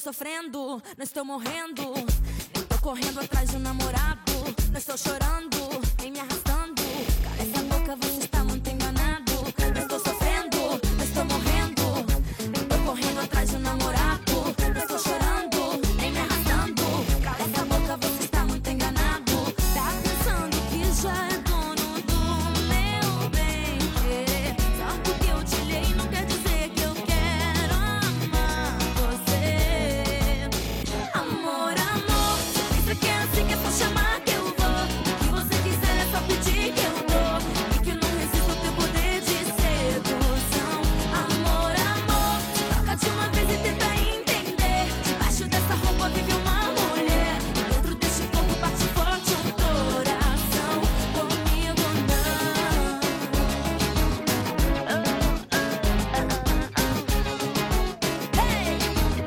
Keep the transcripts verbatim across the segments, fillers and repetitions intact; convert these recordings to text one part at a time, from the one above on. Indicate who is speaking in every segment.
Speaker 1: sofrendo, não estou morrendo. Nem tô correndo atrás de um namorado. Não estou chorando, nem me arrastando. Cala essa boca, você está muito enganado. Não estou sofrendo, não estou morrendo. Nem tô correndo atrás de um namorado. Não estou chorando, nem me arrastando. Cala essa boca, você está muito enganado. Tá pensando que já é dono do meu bem querer. Só porque eu te olhei não quer dizer que eu quero amar você. Amor, amor, pensa que é assim que é só chamar que eu vou. O que você quiser é só pedir que eu dou. E que eu não resisto ao teu poder de sedução. Amor, amor, toca de uma vez e tenta entender. Debaixo dessa roupa vive uma mulher. Dentro deste corpo bate forte um coração. Comigo não. Hey,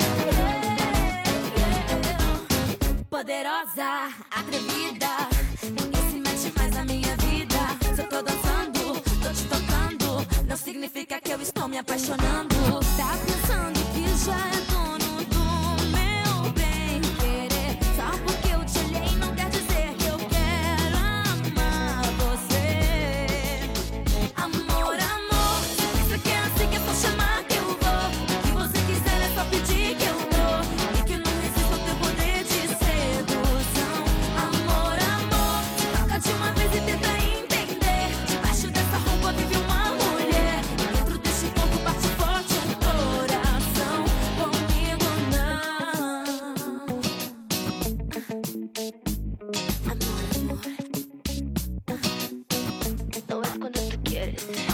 Speaker 1: poderosa, atrevida, ninguém se mete mais na minha vida. Se eu tô dançando, tô te tocando, não significa que eu estou me apaixonando. Tá pensando que já é dono do meu bem querer. Só porque eu te olhei não quer dizer que eu quero amar você. Amor, amor, pensa que é assim que é só chamar que eu vou. O que você quiser é só pedir que eu dou. E que eu não resisto ao teu poder de sedução. Amor, amor, toca de uma vez e tenta entender. Debaixo dessa roupa vive uma mulher. Dentro deste corpo bate forte um coração. Comigo não. Amor, amor, no es cuando tú quieres.